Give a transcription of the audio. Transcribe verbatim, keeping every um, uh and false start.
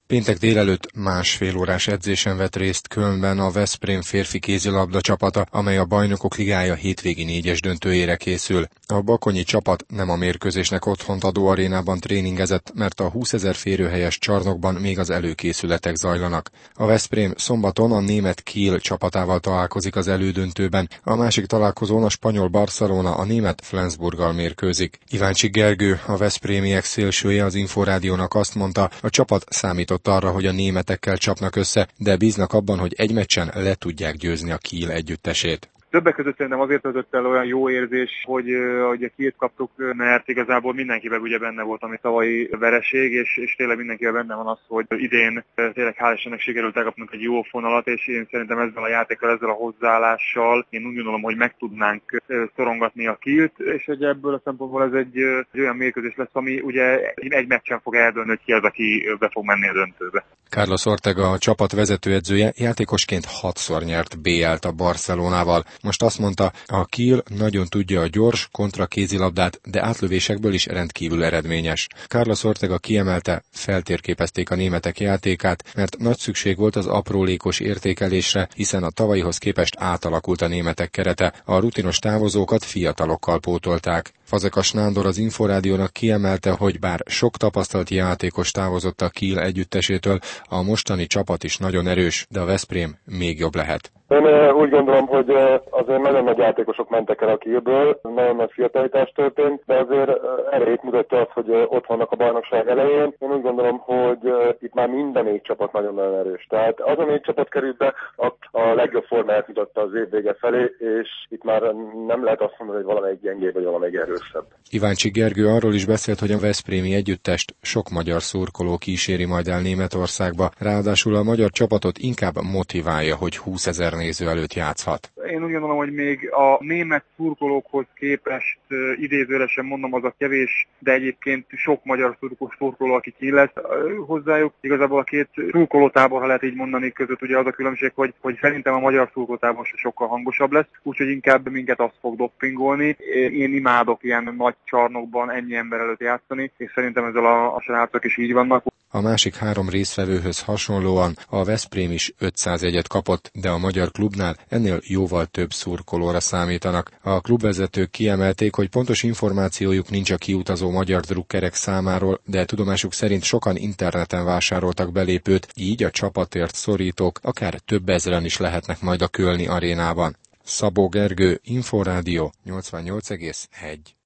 Péntek délelőtt másfél órás edzésen vett részt Kölnben a Veszprém férfi kézilabda csapata, amely a Bajnokok Ligája hétvégi négyes döntőjére készül. A bakonyi csapat nem a mérkőzésnek otthont adó arénában tréningezett, mert a húszezer férőhelyes csarnokban még az előkészületek zajlanak. A Veszprém szombaton a német Kiel csapatával találkozik az elődöntőben, a másik találkozón a spanyol Barcelona a német Flensburggal mérkőzik. Iváncsik Gergő, a veszprémiek szélsője az Inforádiónak azt mondta, a csapat számított arra, hogy a németekkel csapnak össze, de bíznak abban, hogy egy meccsen le tudják győzni a Kiel együttesét. Többek között szerintem azért töltött el olyan jó érzés, hogy, hogy a Kielt kaptuk, mert igazából mindenkiben ugye benne volt a mi tavalyi vereség, és, és tényleg mindenkiben benne van az, hogy idén tényleg hál' Istennek sikerült elkapnunk egy jó fonalat, és én szerintem ezzel a játékkal, ezzel a hozzáállással én úgy gondolom, hogy meg tudnánk szorongatni a Kielt, és hogy ebből a szempontból ez egy, egy olyan mérkőzés lesz, ami ugye egy meccsen fog eldőlni, hogy ki az, aki be fog menni a döntőbe. Carlos Ortega, a csapat vezetőedzője, játékosként hatszor nyert bé el-t a Barcelonával. Most azt mondta, a Kiel nagyon tudja a gyors kontra kézilabdát, de átlövésekből is rendkívül eredményes. Carlos Ortega kiemelte, feltérképezték a németek játékát, mert nagy szükség volt az aprólékos értékelésre, hiszen a tavalyihoz képest átalakult a németek kerete, a rutinos távozókat fiatalokkal pótolták. Fazekas Nándor az Inforádiónak kiemelte, hogy bár sok tapasztalt játékos távozott a Kiel együttesétől, a mostani csapat is nagyon erős, de a Veszprém még jobb lehet. Én úgy gondolom, hogy azért nagyon nagy játékosok mentek el a Kielből, nagyon nagy fiatalítás történt, de azért erejét mutatja az, hogy ott vannak a bajnokság elején. Én úgy gondolom, hogy itt már minden négy csapat nagyon-nagyon erős. Tehát az a négy csapat került be, a legjobb formáját mutatta az év vége felé, és itt már nem lehet azt mondani, hogy valamelyik gyengébb, vagy valamelyik erősebb. Iváncsik Gergő arról is beszélt, hogy a veszprémi együttest sok magyar szurkoló kíséri majd el Németországba, ráadásul a magyar csapatot inkább motiválja, hogy húszezer néző előtt játszhat. Én úgy gondolom, hogy még a német szurkolókhoz képest idézőlesen mondom, az a kevés, de egyébként sok magyar szurkoló, aki ki lesz hozzájuk. Igazából a két szurkolótábor, ha lehet így mondani, között ugye az a különbség, hogy, hogy szerintem a magyar szurkolótábor sokkal hangosabb lesz, úgyhogy inkább minket azt fog doppingolni. Én imádok ilyen nagy csarnokban ennyi ember előtt játszani, és szerintem ezzel a, a srácok is így vannak. A másik három résztvevőhöz hasonlóan a Veszprém is ötszázegyet kapott, de a magyar klubnál ennél jóval több szurkolóra számítanak. A klubvezetők kiemelték, hogy pontos információjuk nincs a kiutazó magyar drukkerek számáról, de tudomásuk szerint sokan interneten vásároltak belépőt, így a csapatért szorítók akár több ezren is lehetnek majd a kölni arénában. Szabó Gergő, Inforádió nyolcvannyolc egész egy.